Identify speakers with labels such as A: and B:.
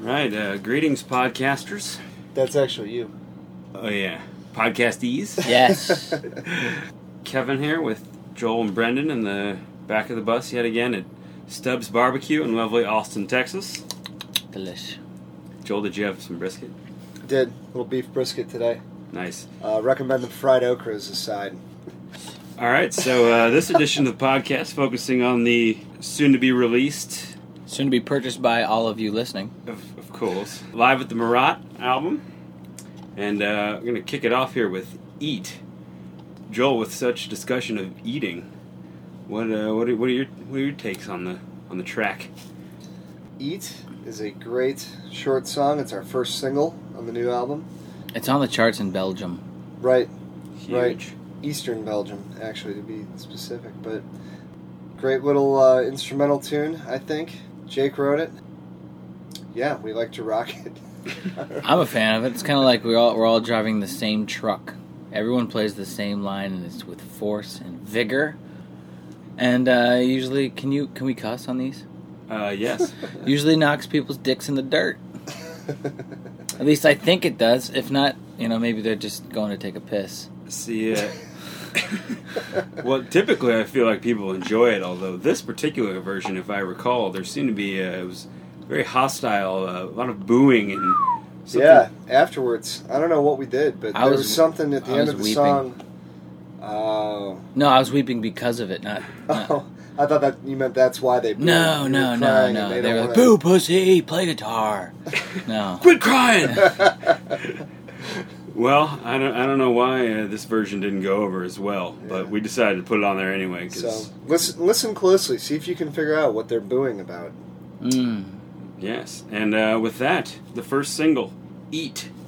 A: Right, greetings, podcasters.
B: That's actually you.
A: Oh, yeah. Podcastees.
C: Yes.
A: Kevin here with Joel and Brendan in the back of the bus yet again at Stubbs Barbecue in lovely Austin, Texas.
C: Delish.
A: Joel, did you have some brisket?
B: Did. Little beef brisket today.
A: Nice.
B: Recommend the fried okra as a side.
A: All right, so this edition of the podcast focusing on the soon-to-be-released...
C: Soon to be purchased by all of you listening.
A: Of course. Live at the Marat album. And I'm going to kick it off here with Eat. Joel, with such discussion of eating, what are your takes on the track?
B: Eat is a great short song. It's our first single on the new album.
C: It's on the charts in Belgium.
B: Right.
A: Huge.
B: Right. Eastern Belgium, actually, to be specific. But great little instrumental tune, I think. Jake wrote it. Yeah, we like to rock it.
C: I'm a fan of it. It's kind of like we're all driving the same truck. Everyone plays the same line, and it's with force and vigor. And usually, can we cuss on these?
A: Yes.
C: Usually knocks people's dicks in the dirt. At least I think it does. If not, maybe they're just going to take a piss.
A: See, well, typically I feel like people enjoy it, although this particular version, if I recall, there seemed to be, it was very hostile, a lot of booing and something.
B: Yeah, afterwards. I don't know what we did, but there was something at the end of the
C: weeping.
B: song.
C: No, I was weeping because of it, not
B: Oh, I thought that you meant that's why they booed.
C: No. They were like, boo, pussy, play guitar. No.
A: Quit crying! Well, I don't know why this version didn't go over as well, but we decided to put it on there anyway.
B: So listen closely. See if you can figure out what they're booing about.
A: Yes, and with that, the first single, Eat.